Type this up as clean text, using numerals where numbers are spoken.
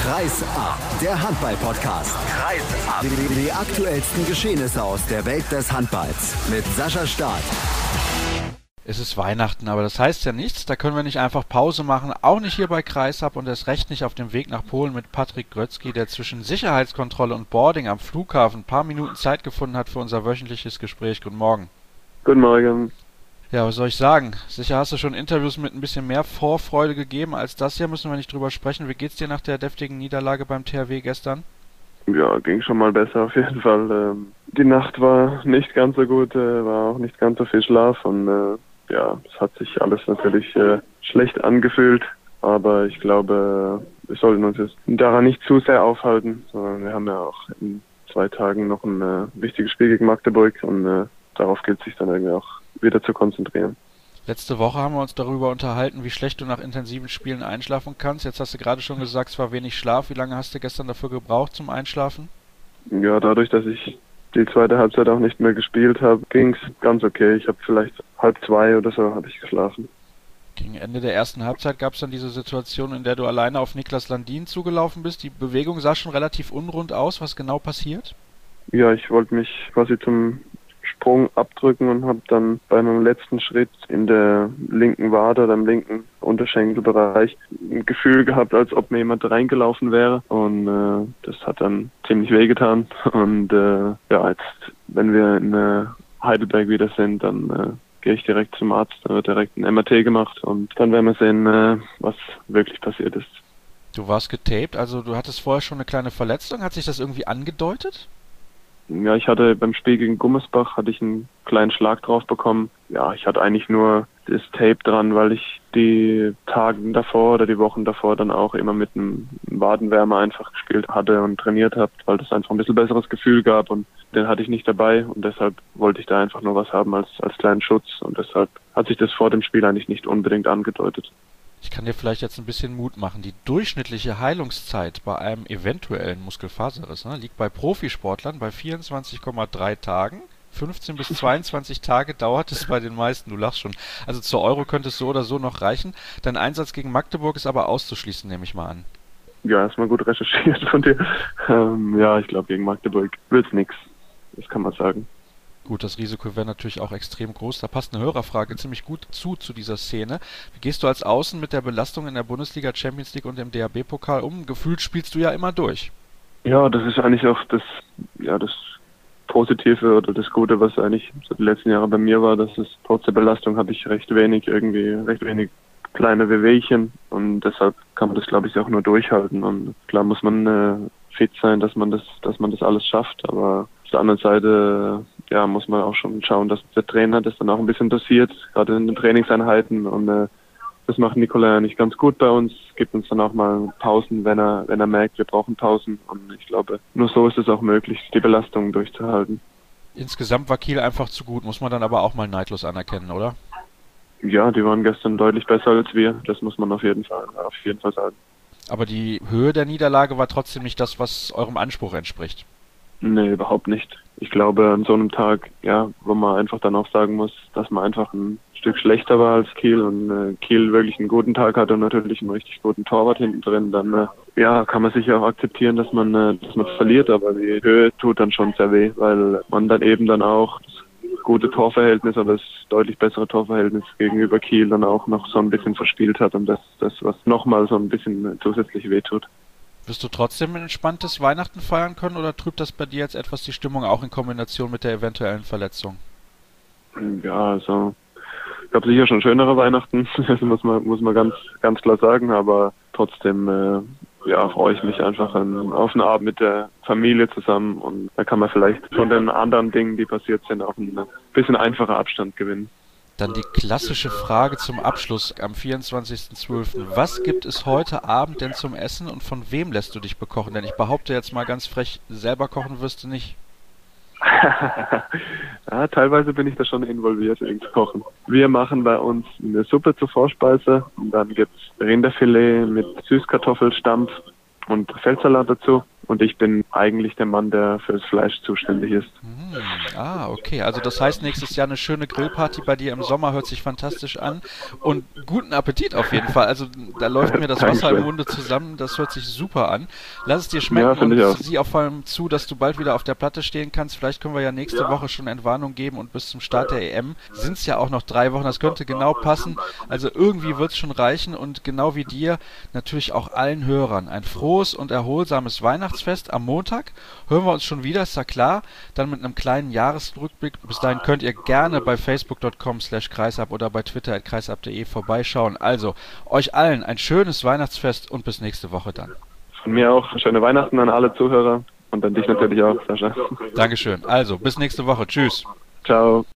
Kreis ab, der Handball-Podcast. Kreis ab. Die aktuellsten Geschehnisse aus der Welt des Handballs mit Sascha Staat. Es ist Weihnachten, aber das heißt ja nichts. Da können wir nicht einfach Pause machen, auch nicht hier bei Kreis ab und erst recht nicht auf dem Weg nach Polen mit Patrick Grötzky, der zwischen Sicherheitskontrolle und Boarding am Flughafen ein paar Minuten Zeit gefunden hat für unser wöchentliches Gespräch. Guten Morgen. Guten Morgen. Ja, was soll ich sagen? Sicher hast du schon Interviews mit ein bisschen mehr Vorfreude gegeben als das hier, müssen wir nicht drüber sprechen. Wie geht's dir nach der deftigen Niederlage beim THW gestern? Ja, ging schon mal besser auf jeden Fall. Die Nacht war nicht ganz so gut, war auch nicht ganz so viel Schlaf und es hat sich alles natürlich schlecht angefühlt, aber ich glaube, wir sollten uns jetzt daran nicht zu sehr aufhalten, sondern wir haben ja auch in 2 Tagen noch ein wichtiges Spiel gegen Magdeburg und darauf gilt es sich dann irgendwie auch wieder zu konzentrieren. Letzte Woche haben wir uns darüber unterhalten, wie schlecht du nach intensiven Spielen einschlafen kannst. Jetzt hast du gerade schon gesagt, es war wenig Schlaf. Wie lange hast du gestern dafür gebraucht zum Einschlafen? Ja, dadurch, dass ich die zweite Halbzeit auch nicht mehr gespielt habe, ging es ganz okay. Ich habe vielleicht 1:30 oder so habe ich geschlafen. Gegen Ende der ersten Halbzeit gab es dann diese Situation, in der du alleine auf Niklas Landin zugelaufen bist. Die Bewegung sah schon relativ unrund aus. Was genau passiert? Ja, ich wollte mich quasi zum Sprung abdrücken und habe dann bei einem letzten Schritt in der linken Wade oder im linken Unterschenkelbereich ein Gefühl gehabt, als ob mir jemand reingelaufen wäre und das hat dann ziemlich wehgetan und jetzt, wenn wir in Heidelberg wieder sind, dann gehe ich direkt zum Arzt, da wird direkt ein MRT gemacht und dann werden wir sehen, was wirklich passiert ist. Du warst getaped, also du hattest vorher schon eine kleine Verletzung. Hat sich das irgendwie angedeutet? Ja, ich hatte beim Spiel gegen Gummersbach einen kleinen Schlag drauf bekommen. Ja, ich hatte eigentlich nur das Tape dran, weil ich die Tage davor oder die Wochen davor dann auch immer mit einem Wadenwärmer einfach gespielt hatte und trainiert habe, weil das einfach ein bisschen besseres Gefühl gab und den hatte ich nicht dabei und deshalb wollte ich da einfach nur was haben als kleinen Schutz und deshalb hat sich das vor dem Spiel eigentlich nicht unbedingt angedeutet. Ich kann dir vielleicht jetzt ein bisschen Mut machen. Die durchschnittliche Heilungszeit bei einem eventuellen Muskelfaserriss liegt bei Profisportlern bei 24,3 Tagen. 15 bis 22 Tage dauert es bei den meisten, du lachst schon. Also zur Euro könnte es so oder so noch reichen. Dein Einsatz gegen Magdeburg ist aber auszuschließen, nehme ich mal an. Ja, erstmal gut recherchiert von dir. Ich glaube, gegen Magdeburg wird's nichts. Das kann man sagen. Gut, das Risiko wäre natürlich auch extrem groß. Da passt eine Hörerfrage ziemlich gut zu dieser Szene. Wie gehst du als Außen mit der Belastung in der Bundesliga, Champions League und im DHB-Pokal um? Gefühlt spielst du ja immer durch. Ja, das ist eigentlich auch das Positive oder das Gute, was eigentlich so die letzten Jahre bei mir war, dass es trotz der Belastung habe ich recht wenig kleine Wehwehchen und deshalb kann man das, glaube ich, auch nur durchhalten und klar muss man fit sein, dass man das alles schafft, aber auf der anderen Seite muss man auch schon schauen, dass der Trainer das dann auch ein bisschen dosiert, gerade in den Trainingseinheiten und das macht Nicola nicht ganz gut bei uns, gibt uns dann auch mal Pausen, wenn er merkt, wir brauchen Pausen und ich glaube, nur so ist es auch möglich, die Belastung durchzuhalten. Insgesamt war Kiel einfach zu gut, muss man dann aber auch mal neidlos anerkennen, oder? Ja, die waren gestern deutlich besser als wir, das muss man auf jeden Fall sagen. Aber die Höhe der Niederlage war trotzdem nicht das, was eurem Anspruch entspricht? Nee, überhaupt nicht. Ich glaube, an so einem Tag, wo man einfach dann auch sagen muss, dass man einfach ein Stück schlechter war als Kiel und Kiel wirklich einen guten Tag hatte und natürlich einen richtig guten Torwart hinten drin, dann kann man sicher auch akzeptieren, dass man verliert, aber die Höhe tut dann schon sehr weh, weil man dann eben dann auch das gute Torverhältnis oder das deutlich bessere Torverhältnis gegenüber Kiel dann auch noch so ein bisschen verspielt hat und das was nochmal so ein bisschen zusätzlich wehtut. Wirst du trotzdem ein entspanntes Weihnachten feiern können oder trübt das bei dir jetzt etwas die Stimmung auch in Kombination mit der eventuellen Verletzung? Ja, also ich glaube sicher schon schönere Weihnachten, das muss man ganz klar sagen, aber trotzdem freue ich mich einfach auf einen Abend mit der Familie zusammen und da kann man vielleicht von den anderen Dingen, die passiert sind, auch ein bisschen einfacher Abstand gewinnen. Dann die klassische Frage zum Abschluss am 24.12. Was gibt es heute Abend denn zum Essen und von wem lässt du dich bekochen? Denn ich behaupte jetzt mal ganz frech, selber kochen wirst du nicht. Ja, teilweise bin ich da schon involviert ins Kochen. Wir machen bei uns eine Suppe zur Vorspeise und dann gibt's Rinderfilet mit Süßkartoffelstampf und Feldsalat dazu. Und ich bin eigentlich der Mann, der fürs Fleisch zuständig ist. Okay. Also das heißt, nächstes Jahr eine schöne Grillparty bei dir im Sommer, hört sich fantastisch an. Und guten Appetit auf jeden Fall. Also da läuft mir das Wasser im Munde zusammen, das hört sich super an. Lass es dir schmecken und sieh auch vor allem zu, dass du bald wieder auf der Platte stehen kannst. Vielleicht können wir ja nächste Woche schon Entwarnung geben und bis zum Start der EM sind es ja auch noch 3 Wochen. Das könnte genau passen. Also irgendwie wird es schon reichen und genau wie dir natürlich auch allen Hörern ein frohes und erholsames Weihnachtsfest am Montag. Hören wir uns schon wieder, ist ja klar. Dann mit einem kleinen Jahresrückblick. Bis dahin könnt ihr gerne bei facebook.com/kreisab oder bei twitter@kreisab.de vorbeischauen. Also, euch allen ein schönes Weihnachtsfest und bis nächste Woche dann. Von mir auch schöne Weihnachten an alle Zuhörer und an dich natürlich auch, Sascha. Dankeschön. Also, bis nächste Woche. Tschüss. Ciao.